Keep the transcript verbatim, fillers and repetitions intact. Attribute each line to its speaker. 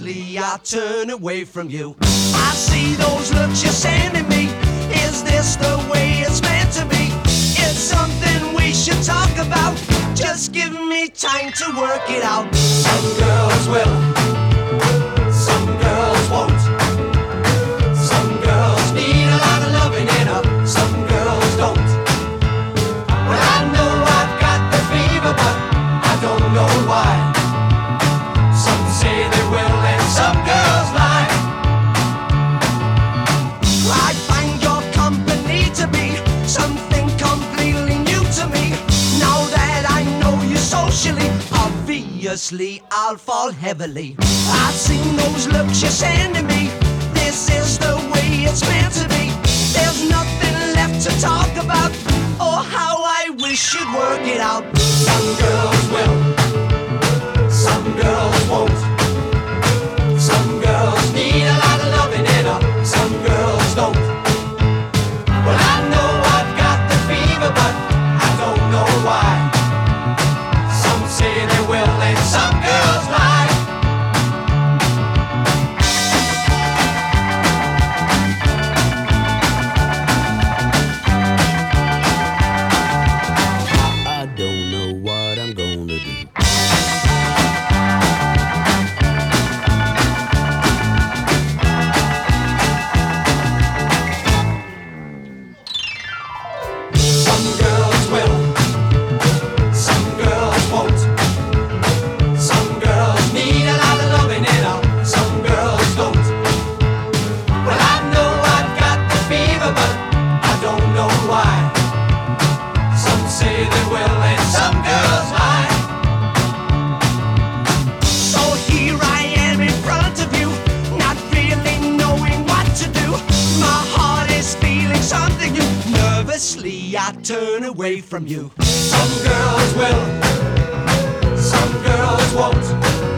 Speaker 1: nervously I turn away from you. I see those looks you're sending me. Is this the way it's meant to be? It's something we should talk about. Just give me time to work it out. Some girls will, some girls won't. Some girls need a lot of loving in her, some girls don't. Well, I know I've got the fever, but I don't know why. Some say they will and some girls lie. I find your company to be something completely new to me. Now that I know you socially, obviously I'll fall heavily. I've seen those looks you're sending me. This is the way it's meant to be. There's nothing left to talk about. Oh, how I wish you'd work it out. Some girls will, some girls won't. Some girls need a lot of loving in her, some girls don't. Well, I know I've got the fever, but I don't know why. Some say they will and some girls lie.
Speaker 2: I don't know what I'm gonna do.
Speaker 1: Some girls will, some girls won't. Some girls need a lot of loving in her, some girls don't. Well, I know I've got the fever, but I don't know why. Some say they will and some girls lie. So here I am in front of you, not really knowing what to do. My heart is feeling something new. Nervously I turn away from you. Some girls will, some girls won't.